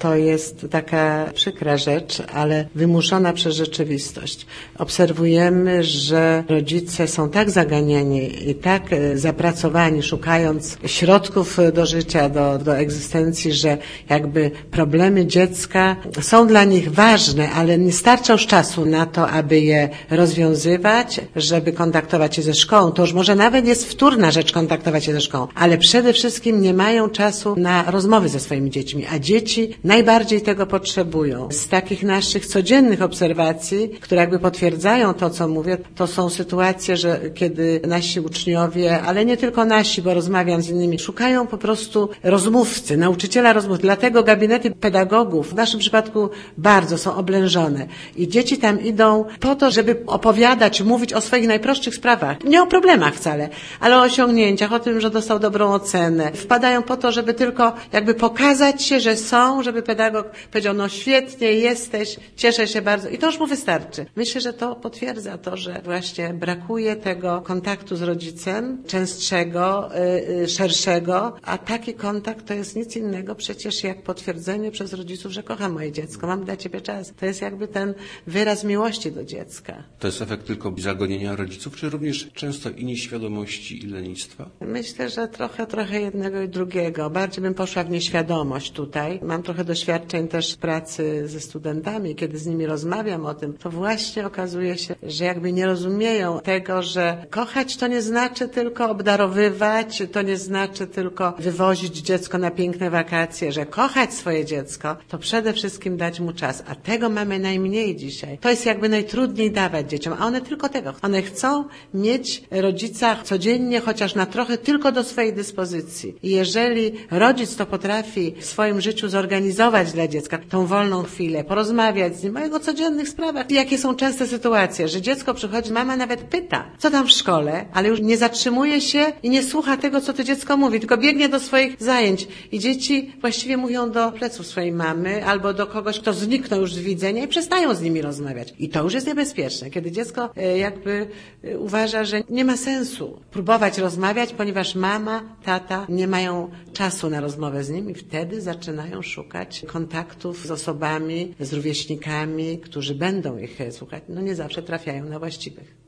to jest taka przykra rzecz, ale wymuszona przez rzeczywistość. Obserwujemy, że rodzice są tak zaganiani i tak zapracowani, szukając środków do życia, do egzystencji, że jakby problemy dziecka są dla nich ważne, ale nie starcza już czasu na to, aby je rozwiązywać, żeby kontaktować się ze szkołą. To już może nawet jest wtórna rzecz kontaktować się ze szkołą, ale przede wszystkim nie mają czasu na rozmowy ze swoimi dziećmi, a dzieci najbardziej tego potrzebują. Z takich naszych codziennych obserwacji, które jakby potwierdzają to, co mówię, to są sytuacje, że kiedy nasi uczniowie, ale nie tylko nasi, bo rozmawiam z innymi, szukają po prostu rozmówcy, nauczyciela rozmówcy. Dlatego gabinety pedagogów w naszym przypadku bardzo są oblężone. I dzieci tam idą po to, żeby opowiadać, mówić o swoich najprostszych sprawach. Nie o problemach wcale, ale o osiągnięciach, o tym, że dostał dobrą ocenę. Wpadają po to, żeby tylko jakby pokazać się, że są, żeby pedagog powiedział, no świetnie jesteś, cieszę się bardzo. I to już mu wystarczy. Myślę, że to potwierdza to, że właśnie brakuje tego kontaktu z rodzicem, częstszego, szerszego, a taki kontakt to jest nic innego przecież jak potwierdzenie przez rodziców, że kocham moje dziecko, mam dla ciebie czas. To jest jakby ten wyraz miłości do dziecka. To jest efekt tylko zagonienia rodziców, czy również często i nieświadomości, i lenistwa? Myślę, że trochę jednego i drugiego. Bardziej bym poszła w nieświadomość tutaj. Mam trochę doświadczeń też w pracy ze studentami. Kiedy z nimi rozmawiam o tym, to właśnie okazuje się, że jakby nie rozumieją tego, że kochać to nie znaczy tylko obdarowywać, to nie znaczy tylko wywozić dziecko na piękne wakacje, że kochać swoje dziecko to przede wszystkim dać mu czas, a tego mamy najmniej dzisiaj. To jest jakby najtrudniej dawać dzieciom, a one tylko tego. One chcą mieć rodzica codziennie, chociaż na trochę, tylko do swojej dyspozycji. I jeżeli rodzic to potrafi w swoim życiu zorganizować dla dziecka tą wolną chwilę, porozmawiać z nim o jego codziennych sprawach. Jakie są częste sytuacje, że dziecko przychodzi, mama nawet pyta, co tam w szkole, ale już nie zatrzymuje się i nie słucha tego, co to dziecko mówi, tylko biegnie do swoich zajęć. I dzieci właściwie mówią do pleców swojej mamy albo do kogoś, kto zniknął już z widzenia i przestają z nimi rozmawiać. I to już jest niebezpieczne, kiedy dziecko jakby uważa, że nie ma sensu próbować rozmawiać, ponieważ mama, tata nie mają czasu na rozmowę z nimi. Wtedy zaczynają szukać kontaktów z osobami, z rówieśnikami, którzy będą ich słuchać. No nie zawsze trafiają na właściwych.